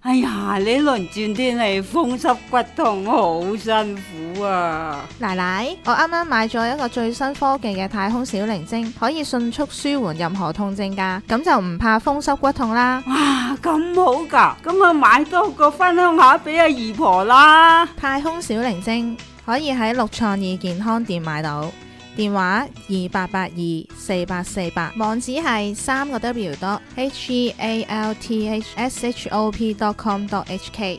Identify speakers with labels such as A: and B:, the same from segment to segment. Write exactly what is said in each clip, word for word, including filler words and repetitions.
A: 哎呀，呢輪轉天氣風濕骨痛好辛苦啊！
B: 奶奶，我啱啱買咗一個最新科技嘅太空小靈精，可以迅速舒緩任何痛症㗎，咁就唔怕風濕骨痛啦。
A: 哇，咁好㗎，咁啊買多個分享下俾阿姨婆啦。
B: 太空小靈精可以喺六創意健康店買到，電話二八八二四八四八，網址係三個 W dot H E A L T H S H O P dot com dot H K。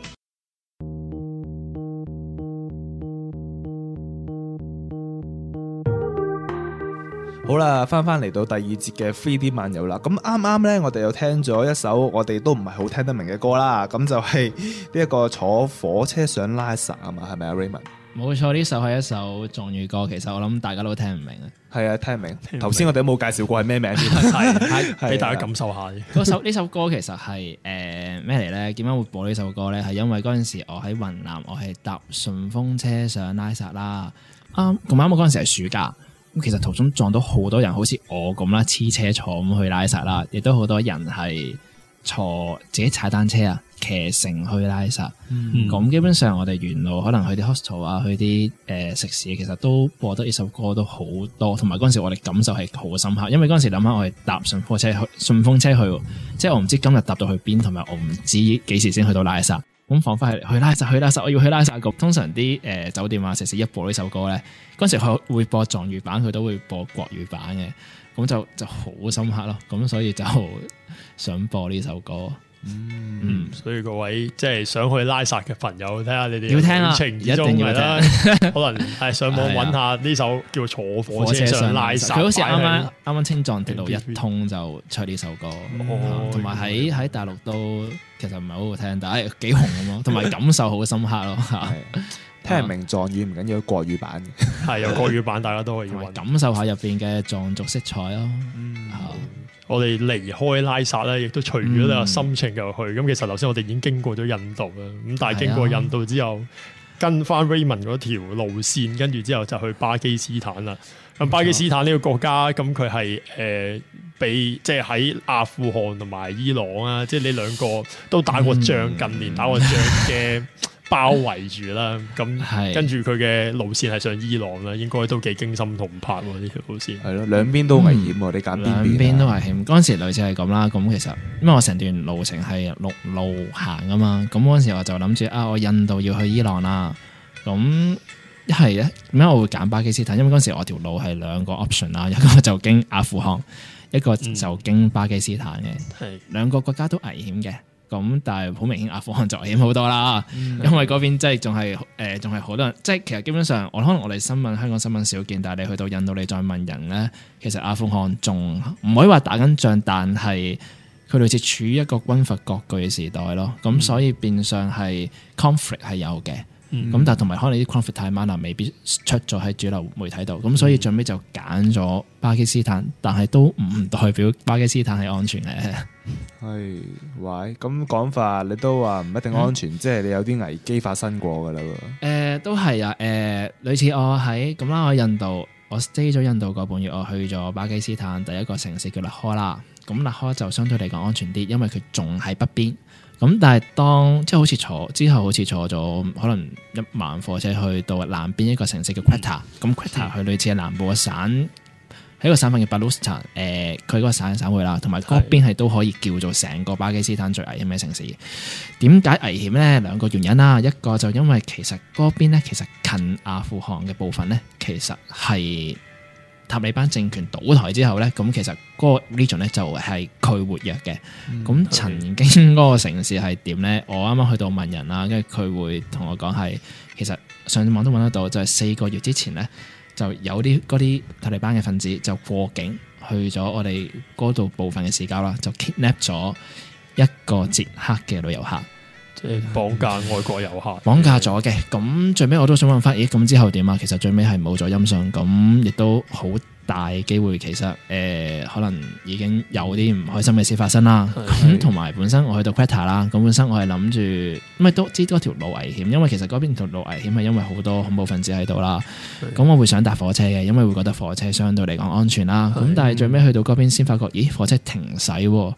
C: 好啦，翻翻嚟到第二節嘅 three D 漫遊啦。咁啱啱呢，我哋又聽咗一首我哋都唔係好聽得明嘅歌啦。咁就係呢一個坐火車上拉薩啊嘛，係咪啊 Raymond？
D: 冇錯，呢首係一首藏語歌，其實我諗大家都聽唔明啊。
C: 係啊，聽唔明。頭先我哋都冇介紹過係咩名添，
E: 係俾大家感受下。
D: 嗰首呢首歌其實係誒咩嚟咧？點解會播呢首歌咧？係因為嗰陣時我喺雲南，我係搭順風車上拉薩啦。啱咁啱，我嗰陣時係暑假。咁其實途中撞到好多人，好似我咁啦，黐車坐咁去拉薩啦，亦都好多人係坐自己踩單車啊，騎乘去拉薩。咁、嗯、基本上我哋沿路可能去啲 hostel 啊，去啲誒、呃、食肆，其實都播得呢首歌都好多。同埋嗰陣時我哋感受係好深刻，因為嗰陣時諗下我係搭順風車去，順風車去，即係我唔知今日搭到去邊，同埋我唔知幾時先去到拉薩。咁彷彿係去拉薩，去拉薩，我要去拉薩咁。通常啲誒、呃、酒店啊、食肆一播呢首歌咧，嗰陣時佢會播藏語版，佢都會播國語版嘅，咁就就好深刻咯。咁所以就想播呢首歌。
E: 嗯，嗯所以各位即係想去拉薩嘅朋友，睇下你哋
D: 要聽啊，
E: 情
D: 一定要聽。
E: 可能係上網揾下呢首叫坐火車上拉薩。
D: 佢好似啱啱啱啱青藏鐵路一通就出呢首歌，同埋喺喺大陸都其實唔係好好聽，但係幾紅咁咯，同埋感受好深刻咯。
C: 聽唔明藏語唔緊要，國語版嘅
E: 係有國語版，大家都可以
D: 感受下入邊嘅藏族色彩咯。
E: 嗯我哋離開拉薩咧，亦都除咗你個心情入去。咁、嗯、其實頭先我哋已經經過咗印度啦，咁但係經過印度之後，啊、跟翻 Raymond 嗰條路線，跟住之後就去巴基斯坦啦。咁巴基斯坦呢個國家，咁佢係誒被即係喺阿富汗同埋伊朗啊，即係呢兩個都打過仗，嗯、近年打過仗嘅。包圍住啦，咁跟住佢嘅路線係上伊朗啦，應該都幾驚心動魄喎呢條路線。
C: 係咯，兩邊都危險喎，嗯、你揀邊邊？兩
D: 邊都危險。嗰陣時類似係咁啦，咁其實因為我成段路程係陸路行啊嘛，咁嗰陣時我就諗住啊，我印度要去伊朗啦，咁一係咧點解我會揀巴基斯坦？因為嗰陣時我條路係兩個 option 啦，一個就經阿富汗，一個就經巴基斯坦嘅，係、嗯、兩個國家都危險嘅。咁但係好明顯阿富汗就危險好多啦，嗯、因為嗰邊即係仲係誒仲係好多人，即係其實基本上我可能我哋新聞香港新聞少見，但係你去到印度你再問人咧，其實阿富汗仲唔可以話打緊仗，但係佢類似處於一個軍閥割據嘅時代咯，咁、嗯、所以變相係 conflict 係有嘅，咁、嗯、但係同埋可能啲 conflict 太 minor 未必出咗喺主流媒體度，咁、嗯、所以最尾就揀咗巴基斯坦，但係都唔代表巴基斯坦係安全嘅。
C: 係，喂，咁講法你都話唔一定安全，嗯、即係你有啲危機發生過噶啦喎。誒、
D: 呃，都係啊，誒、呃，類似我喺咁啦，我印度，我 stay 咗印度個半月，我去咗巴基斯坦第一個城市叫勒開啦。咁勒開就相對嚟講安全啲，因為佢仲喺北邊。咁但係當即係好似坐之後，好似坐咗可能一晚火車去到南邊一個城市叫 Quetta。咁 Quetta 佢類似係南部嘅省。喺個省份嘅巴魯斯坦，誒佢嗰個省嘅省會啦，同埋嗰邊係都可以叫做成個巴基斯坦最危險嘅城市。點解危險咧？兩個原因啦，一個就因為其實嗰邊咧，其實近阿富汗嘅部分咧，其實係塔利班政權倒台之後咧，咁其實嗰個 region 咧就係佢活躍嘅。咁、嗯、曾經嗰個城市係點咧？我啱啱去到問人啦，跟住佢會同我講係其實上網都揾得到，就係、是、四個月之前咧。就有啲嗰啲塔利班嘅分子就過境去咗我哋嗰度部分嘅市郊啦，就 kidnap 咗一個捷克嘅旅遊客，
E: 即係綁架外國遊客，
D: 綁架咗嘅。咁最尾我都想問翻，咦咁之後點啊？其實最尾係冇咗音訊，咁亦都好大機會其實誒、呃、可能已經有啲唔開心嘅事發生啦。咁同埋本身我去到 Quetta 啦，咁本身我係諗住，因為都知嗰條路危險，因為其實嗰邊條路危險係因為好多恐怖分子喺度啦。咁我會想搭火車嘅，因為會覺得火車相對嚟講安全啦。咁但係最尾去到嗰邊先發覺，咦火車停駛喎。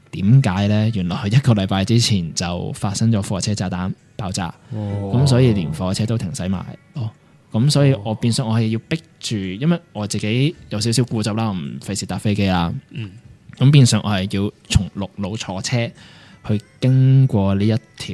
D: 點解咧？原來佢一個禮拜之前就發生咗火車炸彈爆炸，咁、哦、所以連火車都停駛埋。哦，咁所以我變相我係要逼住，因為我自己有少少固執啦，唔費事搭飛機啦。嗯，咁變相我係要從陸路坐車去經過呢一條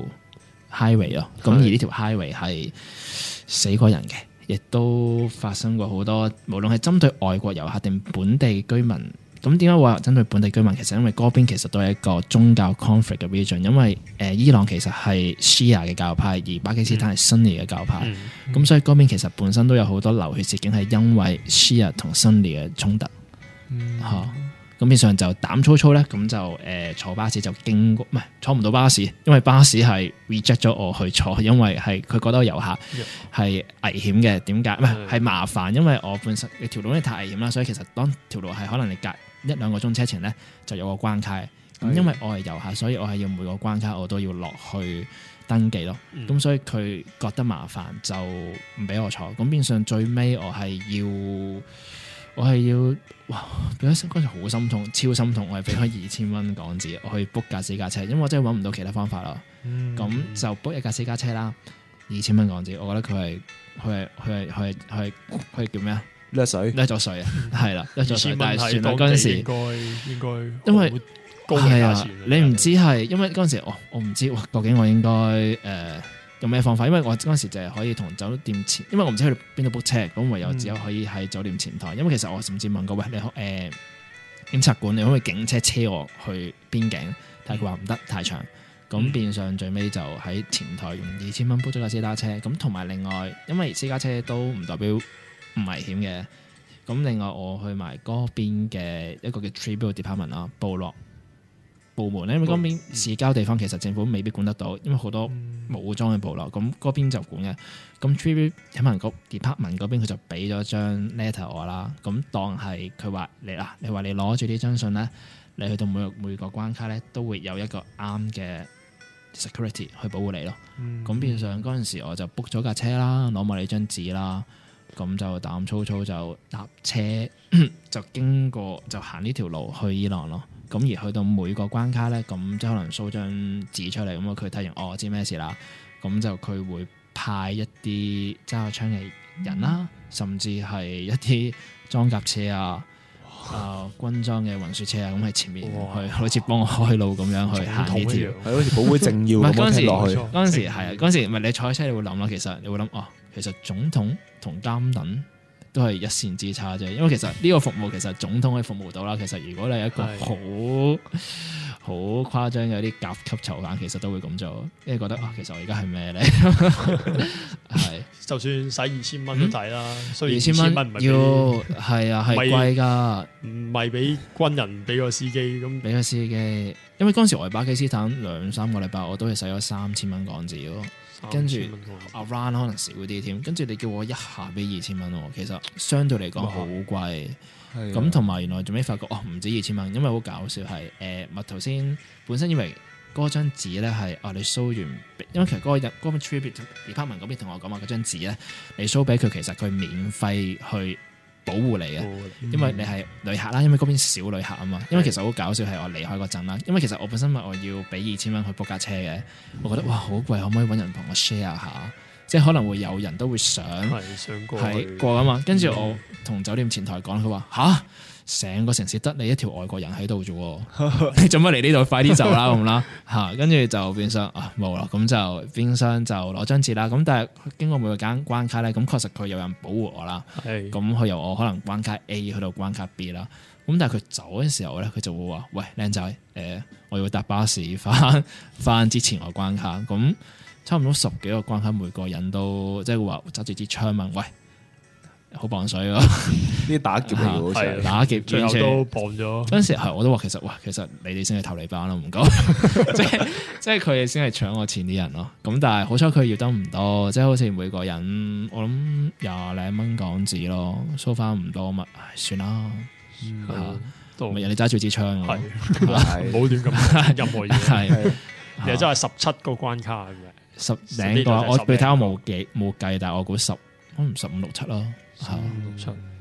D: highway 咯。咁而呢條 highway 係死過人嘅，亦都發生過好多，無論係針對外國遊客定本地居民。咁點解話針對本地居民？其實因為嗰邊其實都係一個宗教 conflict 嘅 region，因為誒、呃、伊朗其實係 Shia 嘅教派，而巴基斯坦係 Sunni 嘅教派，咁、嗯嗯、所以嗰邊其實本身都有好多流血事件係因為 Shia 同 Sunni 嘅衝突，嚇、嗯。咁變相就膽粗粗咧，咁就誒、呃、坐巴士就經過，唔係坐唔到巴士，因為巴士係 reject 咗我去坐，因為係佢覺得遊客係危險嘅。點解？唔係係麻煩，因為我本身條路咧太危險啦，所以其實當條路係可能你隔一兩個鐘車程咧就有個關卡。咁因為我係遊客，所以我係要每個關卡我都要落去登記咯。咁、嗯、所以佢覺得麻煩就唔俾我坐。咁變相最尾我係要。我係要哇！嗰陣嗰陣好心痛，超心痛。我係俾開二千蚊港紙，我去 book 架私家車，因為我真係揾唔到其他方法啦。咁、嗯、就 book 一架私家車啦，二千蚊港紙。我覺得佢係佢係佢係佢係佢係佢係叫咩啊？
C: 掠水
D: 掠咗水啊！係啦，掠咗水。但係算啦，嗰陣時
E: 應該應該
D: 因為高嘅價錢。你唔知係因為嗰陣時，我我唔知究竟我應該誒。呃有咩方法？因為我嗰陣時就係可以同酒店前，因為我唔知去邊度 book 車，咁唯有只有可以喺酒店前台。因為其實我甚至問過喂，你誒、呃、檢察官，你可唔可以警車車我去邊境？但係佢話唔得，太長。咁變相最尾就喺前台用二千蚊 book 咗架私家車。咁同埋另外，因為私家車都唔代表唔危險嘅。咁另外我去埋嗰邊嘅一個叫 Tribute Department 啦，部落部門咧，因為嗰邊市郊地方其實政府未必管得到，因為好多武裝嘅部落，咁嗰邊就管嘅。咁 Tribute Department 嗰邊佢就俾咗張 letter 我啦，咁當係佢話你啦，你話你攞住呢張信咧，你去到每個每個關卡咧，都會有一個啱嘅 security 去保護你咯。咁、嗯、變相嗰陣時我就 book 咗架車啦，攞埋你張紙啦，咁就膽粗粗就搭車就經過就行呢條路去伊朗咯。咁而去到每個關卡咧，咁即係可能 show 張紙出嚟，咁佢睇完，哦，我知咩事啦。咁就佢會派一啲揸槍嘅人啦，甚至係一啲裝甲車啊、啊、呃、軍裝嘅運輸車啊，咁喺前面去，好似幫我開路咁樣去行呢條，
C: 係好似保會政要咁樣聽落去。
D: 嗰陣時係啊，嗰陣時唔係你坐喺車，你會諗啦，其實你會諗哦，其實總統同監躉都係一線之差啫，因為其實呢個服務其實總統可以服務到啦。其實如果你係一個好好誇張嘅啲甲級囚犯，其實都會咁做，因為覺得啊，其實我而家係咩咧？係
E: 就算使二千蚊都抵啦，雖然
D: 二千蚊唔係要係啊係貴㗎，
E: 唔係俾軍人俾個司機咁
D: 俾個司機，因為嗰陣時我喺巴基斯坦兩三個禮拜，我都係使咗三千蚊港紙咯。跟住 around 可能少啲添，跟住你叫我一下俾二千蚊喎，其實相對嚟講好貴。咁同埋原來最尾發覺哦，唔止二千蚊，因為好搞笑係誒，咪頭先本身以為嗰張紙咧係啊，你 show 完，因為其實嗰個人嗰個 Tribute Department 嗰邊同我講話嗰張紙咧，你 show 俾佢其實佢免費去保護你嘅，嗯、因為你係旅客啦，因為嗰邊少旅客啊嘛。因為其實好搞笑係我離開嗰陣啦，因為其實我本身話我要俾二千蚊去 book 架車嘅，我覺得哇好貴，可唔可以揾人同我 share 下？即係可能會有人都會想
E: 係過
D: 係過啊嘛。跟住我同酒店前台講，佢話吓，成個城市得你一條外國人喺度啫，你做乜嚟呢度？快啲走啦咁啦嚇。跟住就變相啊冇啦，咁就變相就攞張紙啦。咁但係經過每個間關卡咧，咁確實佢有人保護我啦。咁佢由我可能關卡 A 去到關卡 B 啦。咁但係佢走嘅時候咧，佢就會話：喂，靚仔，誒、呃，我要搭巴士翻翻之前個關卡。咁差唔多十幾個關卡，每個人都即係話揸住支槍問：喂，好磅水喎！
C: 啲打劫嚟嘅，好似
D: 打劫，
E: 最後都磅咗。
D: 嗰陣時係我都話其實，哇，其實你哋先係投你班咯，唔該。即係即係佢哋先係搶我錢啲人咯。咁但係好彩佢要得唔多，即係好似每個人我諗廿零蚊港紙咯，收翻唔多咪，算啦。咪人哋揸住支槍，係
E: 冇亂咁任何嘢。係其實真係十七個關卡嘅。
D: 十零個，我具體我冇記冇計，但係我估十可能十五六七咯，
E: 十五六七。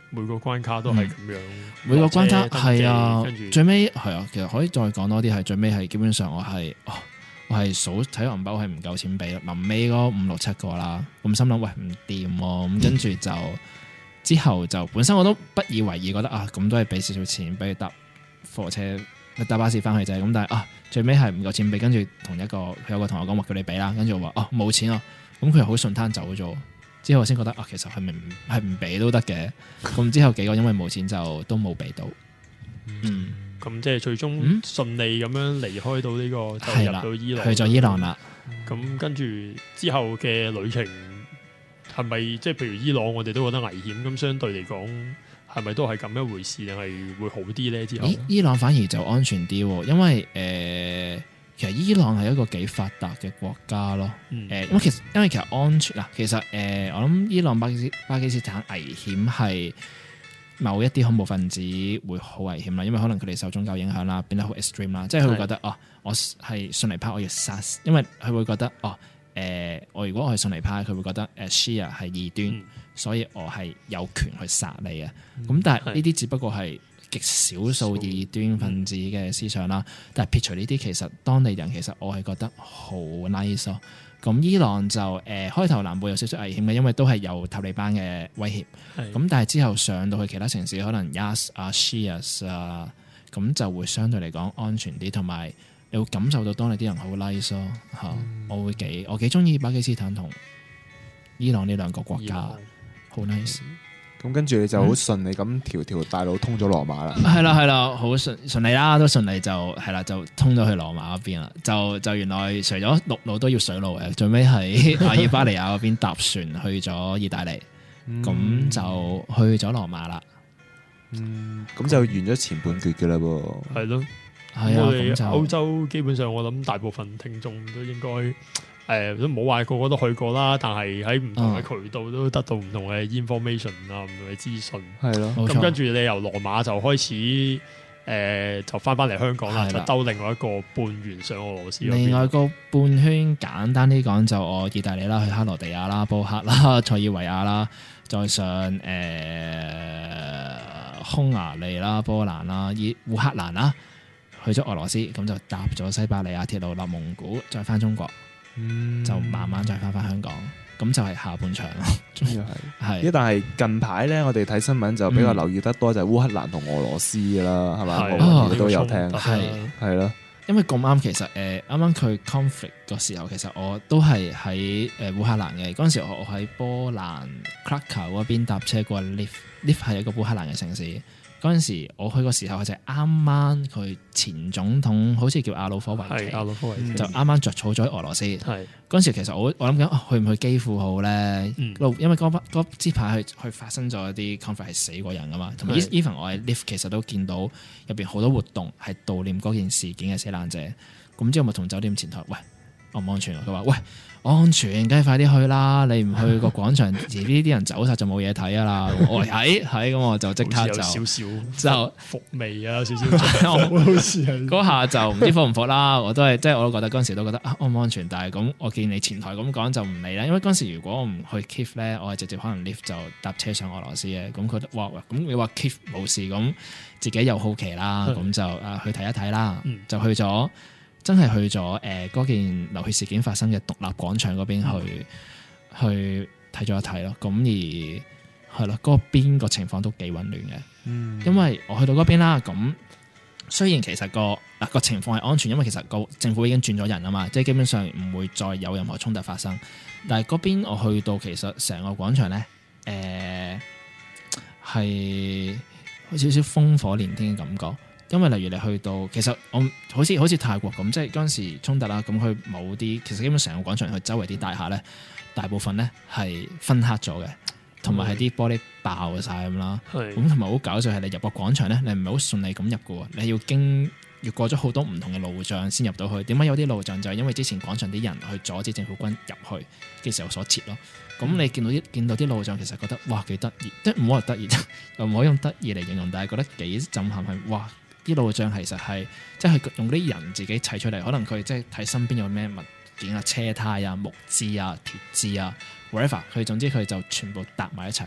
E: 每個關卡都係咁樣。
D: 每個關卡係啊，
E: 跟住
D: 最尾係啊，其實可以再講多啲係最尾係基本上我係、哦、我係數睇銀包係唔夠錢俾，臨尾嗰五六七個啦，咁心諗喂唔掂喎，咁跟住就之後就本身我都不以為意，覺得啊咁都係俾少少錢，俾佢搭火車搭巴士翻去啫，咁但係啊最尾係唔夠錢俾，跟住同一個佢有個同學講話叫你俾啦，跟住我話哦冇錢啊，咁佢又好順攤走咗。之後我先覺得啊，其實係咪係唔俾都得嘅？咁之後幾個因為冇錢就都冇俾到。嗯，
E: 咁即係最終順利咁樣離開到呢、這個，就入到伊朗，
D: 去咗伊朗啦。
E: 咁、嗯、跟住之後嘅旅程係咪即係譬如伊朗，我哋都覺得危險？咁相對嚟講，係咪都係咁一回事，定係會好啲咧？之後
D: 伊伊朗反而就安全啲，因為誒。呃其實伊朗係一個幾發達嘅國家咯，誒、嗯，因為其實因為其實安全嗱，其實誒、呃，我諗伊朗巴基斯巴基斯坦危險係某一啲恐怖分子會好危險啦，因為可能佢哋受宗教影響啦，變得好 extreme 啦，即係佢會覺得哦，我係遜尼派，我要殺，因為佢會覺得哦，誒、呃，我如果我係遜尼派，佢會覺得誒 Shia 係異端，嗯、所以我係有權去殺你嘅，咁、嗯、但係呢啲只不過係極少數異端分子嘅思想啦，但係撇除呢啲，其實當地人其實我係覺得好 nice 咯。咁伊朗就誒、呃、開頭南部有少少危險嘅，因為都係有塔利班嘅威脅。咁但係之後上到去其他城市，可能 Yas 啊、Shias 啊，咁就會相對嚟講安全啲，同埋你會感受到當地啲人好 nice 咯嚇。嗯、我會幾我幾中意巴基斯坦同伊朗呢兩個國家，好 nice。
C: 咁跟住你就好順利咁條條大路通咗羅馬啦，
D: 係啦係啦，好順順利啦，都順利就係啦，就通咗去羅馬嗰邊啦。就就原來除咗陸路都要水路嘅，最尾喺阿爾巴尼亞嗰邊搭船去咗意大利，咁、嗯、就去咗羅馬啦。嗯，
C: 咁就完咗前半橛嘅啦噃。
E: 係咯，
D: 係啊。
E: 我哋歐洲基本上我諗大部分聽眾都應該。誒都冇話個個都去過啦，但係喺唔同嘅渠道都得到唔同嘅 information 啊，唔同嘅資訊。係咯，咁跟住你由羅馬就開始誒、呃，就翻翻嚟香港啦，就兜另外一個半圓上俄羅斯。
D: 另外一個半圈簡單啲講，就我意大利啦，去克羅地亞啦、波克啦、塞爾維亞啦，再上誒、呃、匈牙利啦、波蘭啦、伊烏克蘭啦，去咗俄羅斯，咁就搭咗西伯利亞鐵路落蒙古，再翻中國。嗯、就慢慢再翻返香港，咁就係下半場咯。終於係係，
C: 是但係近排咧，我哋睇新聞就比較留意得多，就係烏克蘭同俄羅斯㗎啦，係嘛？我哋都有聽，係係咯。
D: 因為咁啱，其實誒啱啱佢 conflict 個時候，其實我都係喺誒烏克蘭嘅。嗰陣時我我喺波蘭 Krakow 嗰邊搭車過 Lviv，Lviv 係一個烏克蘭嘅城市。嗰陣時我去個時候，就係啱啱佢前總統好似叫亞努科維奇，亞努科維奇就啱啱着草咗喺俄羅斯。嗰陣時其實我我諗緊去唔去基輔好咧？嗯、因為嗰班嗰支牌去去發生咗一啲 conflict 係死過人噶嘛。同埋 even 我喺 Lviv 其實都見到入邊好多活動係悼念嗰件事件嘅死難者。咁之後咪同酒店前台喂，安唔安全啊？佢話喂。安全，梗係快啲去啦！你唔去個廣場，遲啲啲人走晒就冇嘢睇啊啦！我係係咁，我就即刻就
E: 少少
D: 就
E: 伏味啊，少少好似係
D: 嗰下就唔知服唔服啦。我都係即係我都覺得嗰陣時都覺得啊安唔安全，但係咁我見你前台咁講就唔理啦。因為嗰陣時如果我唔去 Kiev 咧，我係直接可能 lift 就搭車上俄羅斯嘅。咁佢哇咁你話 Kiev 冇事，咁自己又好奇啦，咁就啊去睇一睇啦，就去咗。真係去咗誒嗰件流血事件發生嘅獨立廣場嗰邊去、嗯、去睇咗一睇咯，咁而係咯嗰邊個情況都幾混亂嘅，嗯、因為我去到嗰邊啦，咁雖然其實個嗱個情況係安全，因為其實個政府已經轉咗人啊嘛，即係基本上唔會再有任何衝突發生。但係嗰邊我去到其實成個廣場咧，誒係有少少烽火連天嘅感覺。因為例如你去到，其實我好似好似泰國咁，即係嗰陣時衝突啦，咁佢冇啲，其實基本成個廣場佢周圍啲大廈咧，大部分咧係分黑咗嘅，同埋係啲玻璃爆晒咁啦。咁同埋好搞笑係你入個廣場咧，你唔係好順利咁入嘅喎，你要經越過咗好多唔同嘅路障先入到去。點解有啲路障就係因為之前廣場啲人去阻止政府軍入去嘅時候所設咯。咁、嗯、你見到啲見到啲路障，其實覺得哇幾得意，即係唔好話得意，又唔可以用得意嚟形容，但係覺得幾震撼係哇！啲路障其實係即係用啲人自己砌出嚟，可能佢即係睇身邊有咩物件啊、車胎啊、木枝啊、鐵枝啊 whatever， 佢總之佢就全部搭埋一齊。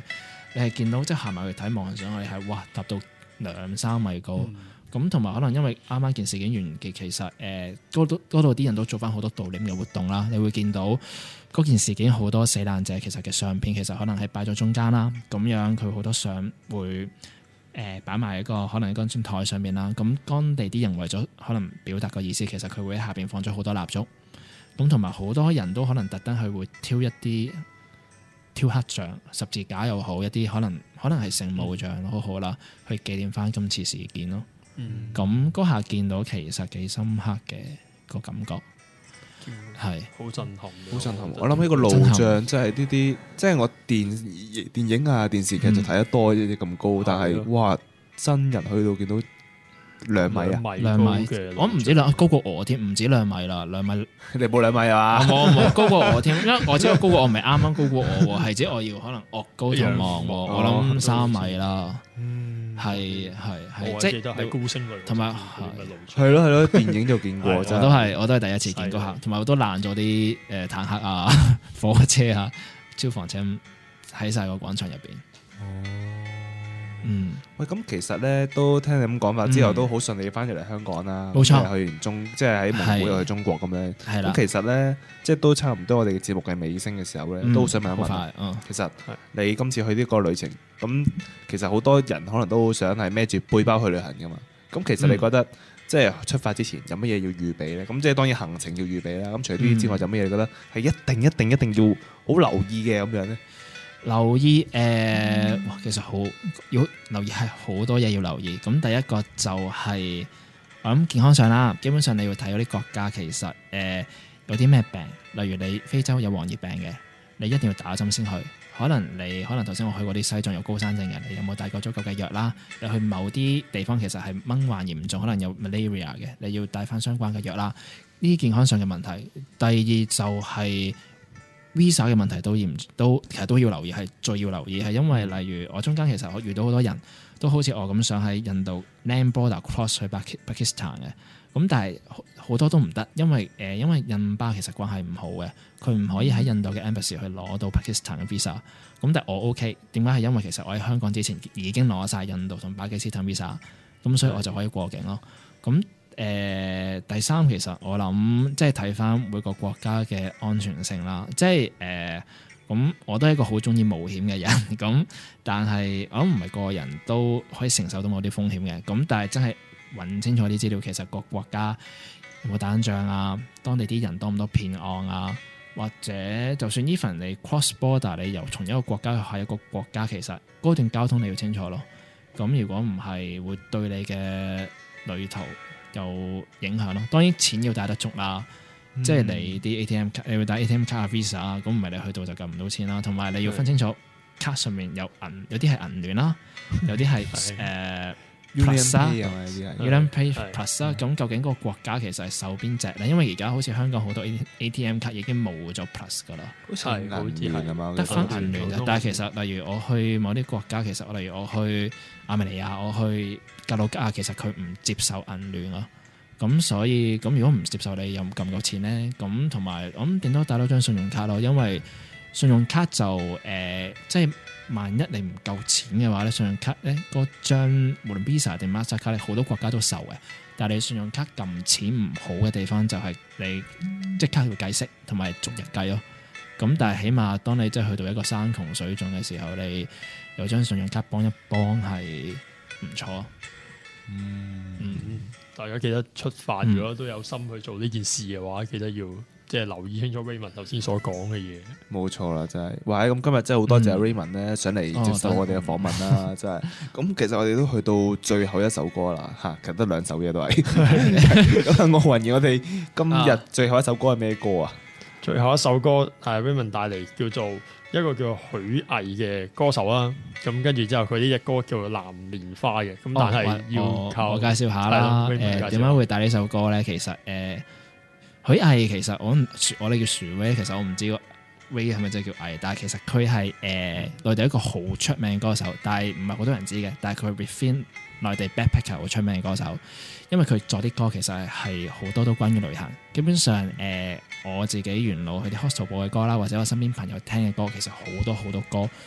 D: 你係見到即係行埋去睇望上去係哇達到兩三米高。
E: 嗯
D: 咁同埋可能因為啱啱件事件完結，其實誒嗰度嗰度啲人都做翻好多悼念嘅活動啦。你會見到嗰件事件好多死難者其實嘅相片，其實可能係擺咗中間啦。咁樣佢好多相會誒擺埋一個可能喺張台上面啦。咁當地啲人為咗可能表達個意思，其實佢會喺下邊放咗好多蠟燭。咁同埋好多人都可能特登去會挑一啲挑黑像、十字架又好，一啲可能可能係聖母像都好啦，去紀念翻今次事件咯。咁嗰下見到其實幾深刻嘅個感覺，係
E: 好震撼，
C: 好震撼。我諗起個路障，即係呢啲，即係我電電影啊、電視劇就睇得多呢啲咁高，但係哇，真人去到見到兩米啊，
D: 兩米，我唔止兩高過我添，唔止兩米啦，兩米。
C: 你冇兩米啊？
D: 冇冇高過我添，因為我知道高過我唔係啱啱高過我喎，係指我要可能惡高同望喎，我諗三米啦。係係係，即係
E: 喺高升類，
D: 同埋
C: 係咯係咯，電影就見過，
D: 我都係我都係第一次見嗰下，同埋我都爛咗啲誒坦克啊、火車啊、消防車喺晒個廣場入邊。哦，嗯，
C: 喂，咁其實咧都聽你咁講法之後，都好順利翻咗嚟香港啦。
D: 冇錯，
C: 去完中即係喺蒙古又去中國咁樣。
D: 係啦。
C: 咁其實咧，即係都差唔多我哋嘅節目嘅尾聲嘅時候咧，都好想問一問。其實你今次去呢個旅程，咁其實好多人可能都好想係孭住背包去旅行噶嘛。咁其實你覺得即係出發之前有乜嘢要預備咧？咁即係當然行程要預備啦。咁除咗呢啲之外，有乜嘢覺得係一定一定一定要好留意嘅咁樣咧？
D: 留意誒、呃，其實好要留意係好多嘢要留意。咁第一個就係、是、我諗健康上啦，基本上你要睇嗰啲國家其實誒、呃、有啲咩病，例如你非洲有黃熱病嘅，你一定要打針先去。可能你可能頭先我去過啲西藏有高山症嘅，你有冇帶過足夠嘅藥啦？你去某啲地方其實係蚊患嚴重，可能有 malaria 嘅，你要帶翻相關嘅藥啦。呢啲健康上嘅問題。第二就係、是Visa 嘅問題都嚴都其實都要留意，係最要留意係因為例如我中間其實我遇到好多人都好似我咁想喺印度 land border cross 去巴基巴基斯坦嘅，咁但係好多都唔得，因為誒、呃、因為印巴其實關係唔好嘅，佢唔可以喺印度嘅 embassy 去攞到巴基斯坦嘅 visa。咁但係我 OK，點解係因為其實我喺香港之前已經攞晒印度同巴基斯坦 visa， 咁所以我就可以過境咯。咁誒、呃、第三其實我諗即係睇翻每個國家嘅安全性啦，即係誒咁我都係一個好中意冒險嘅人，咁但係我諗唔係個個人都可以承受到某啲風險嘅，咁但係真係揾清楚啲資料，其實各國家有冇打緊仗啊，當地啲人多唔多騙案啊，或者就算 even 你 cross border 你由從一個國家去下一個國家，其實嗰段交通你要清楚咯。咁如果唔係會對你嘅旅途有影響咯，當然錢要帶得足啦，嗯、即係你啲 A T M 卡，你會帶 A T M 卡啊 Visa 啊，咁唔係你去到就撳唔到錢啦。同埋你要分清楚卡上面有銀，有啲係銀聯啦，有啲係誒 Plus 啊 UnionPay Plus 啊，咁究竟嗰個國家其實係受邊隻咧？因為而家好似香港好多 A T M 卡已經冇咗 Plus 噶啦，
C: 好似銀聯啊嘛，
D: 得翻銀聯啫。但係其實例如我去某啲國家，其實例如我去亞美尼亞，我去格魯吉亞，其實佢唔接受銀聯咯。咁所以咁如果唔接受你又唔撳夠錢咧，咁同埋我諗頂多帶多張信用卡咯，因為信用卡就誒、呃、即係萬一你唔夠錢嘅話咧，信用卡咧嗰張無論 Visa 定 Master 卡咧，好多國家都受嘅。但係你信用卡撳錢唔好嘅地方就係你即刻會計息同埋逐日計咯。咁但係起碼當你即係去到一個山窮水盡嘅時候，你有張信用卡幫一幫係唔錯。
E: 嗯，嗯大家記得出發，如果都有心去做呢件事嘅話，記得要即係留意清楚 Raymond 頭先所講嘅嘢。冇
C: 錯啦，真係。哇！咁今日真係好多謝 Raymond 咧上嚟接受我哋嘅訪問啦，哦、真係。咁其實我哋都去到最後一首歌啦，嚇，其實得兩首嘅都係。咁我懷疑我哋今日最後一首歌係咩歌啊？
E: 最後一首歌係 Raymond 帶嚟，叫做一個叫許毅嘅歌手啦。咁跟住之後，佢呢隻歌叫做《藍蓮花》嘅。咁但係要靠
D: 我，我介紹下啦。誒點解會帶呢首歌咧？其實誒、呃、許毅其實我我哋叫樹威，其實我唔知個威係咪真係叫毅，但係其實佢係誒內地一個好出名嘅歌手，但係唔係好多人知嘅。但係佢 within 內地 backpacker 好出名嘅歌手，因為佢作啲歌其實係好多都關於旅行。基本上誒、呃、我自己元老佢啲 hostel 播嘅歌啦，或者我身邊朋友聽嘅歌，其實好多好多歌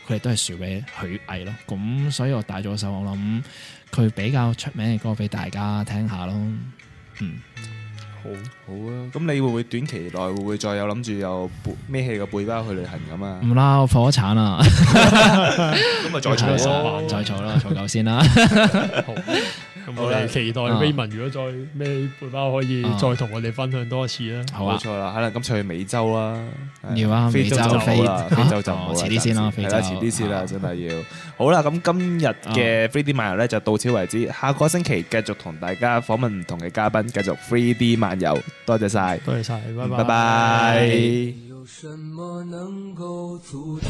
D: 佢哋都係樹俾許巍咯。咁所以我帶咗首我諗佢比較出名嘅歌俾大家聽下咯。嗯，
E: 好
C: 好啊！咁你會唔會短期內會唔會再有諗住有孭起個背包去旅行咁啊？
D: 唔啦，我破咗產啦，
C: 咁咪再儲
E: 十
C: 咯，
E: 萬
D: 再儲啦，儲夠先啦。
E: 好，咁我哋期待 Raymond 如果再孭背包，可以再同我哋分享多一次啦。
D: 好啊，
C: 冇錯啦，可能咁去美洲啦，
D: 要啊，
C: 非洲就
D: 美洲
C: 好啦，非洲就唔好啦，
D: 遲啲先啦，非洲
C: 係啦，遲啲先啦，真係要。好啦，咁今日嘅 three D 漫遊咧就到此為止，下個星期繼續同大家訪問唔同嘅嘉賓，繼續 three D 漫遊，多謝晒，
E: 多謝晒，拜拜，
C: 拜拜。
F: 有什麼能夠阻擋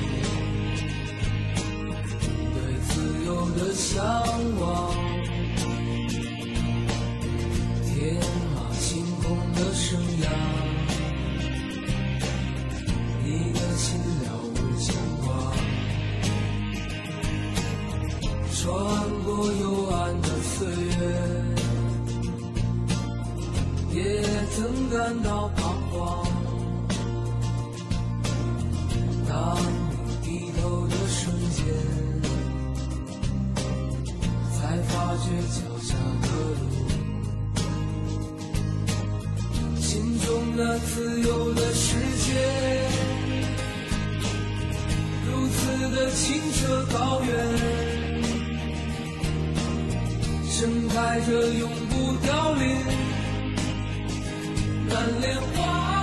F: 對自由的向往？天馬行空的生涯，你的輕了無牽掛，穿過幽暗的歲月，也曾感到彷徨。當你低頭的瞬間，才發覺腳下的路，心中那自由的世界，如此的清澈高遠，盛開着永不凋零藍蓮花。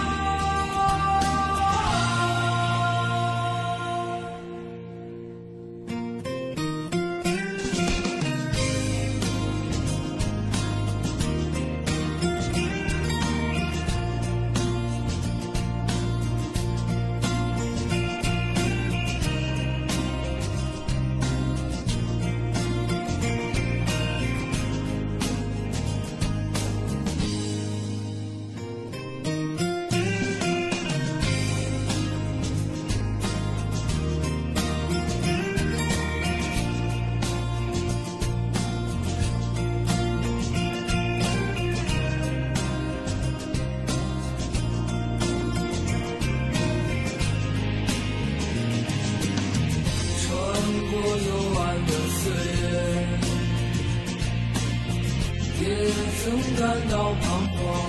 F: 感到彷徨，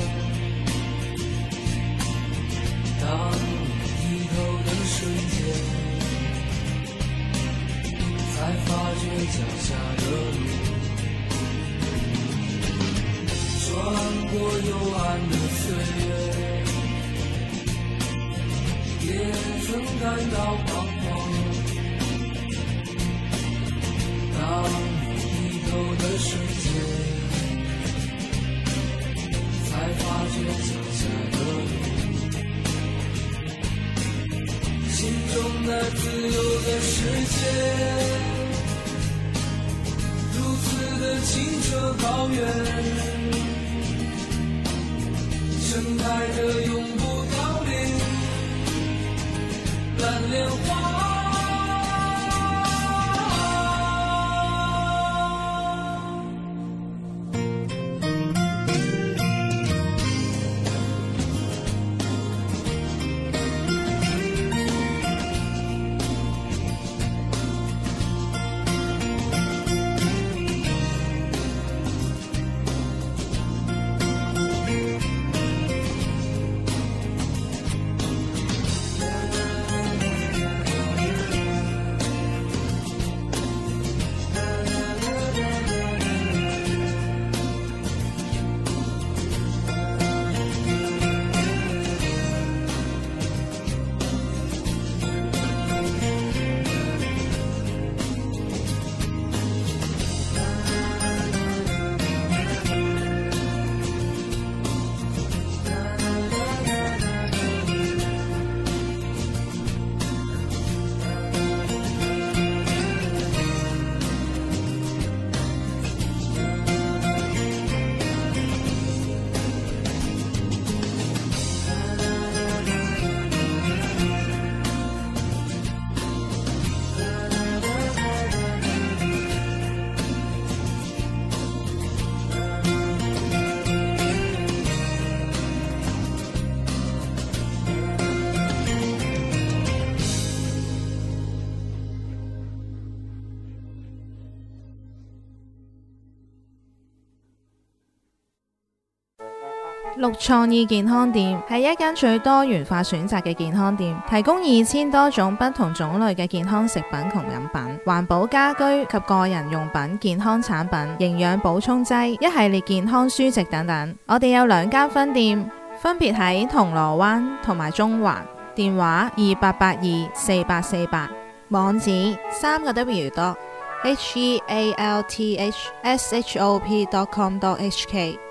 F: 當你低頭的瞬間，才發覺腳下的路，穿過幽暗的歲月，也曾感到彷徨，當你低頭的瞬間，才發覺腳下的路，心中那自由的世界，如此的清澈高遠，盛開着永不凋零藍蓮花。
B: 綠創意健康店係一間最多元化選擇嘅健康店，提供二千多種不同種類嘅健康食品同飲品、環保家居及個人用品、健康產品、營養補充劑、一系列健康書籍等等。我哋有兩間分店，分別喺銅鑼灣同埋中環，電話二八八二四八四八，網址三個 W dot H E A L T H S H O P dot com dot H K。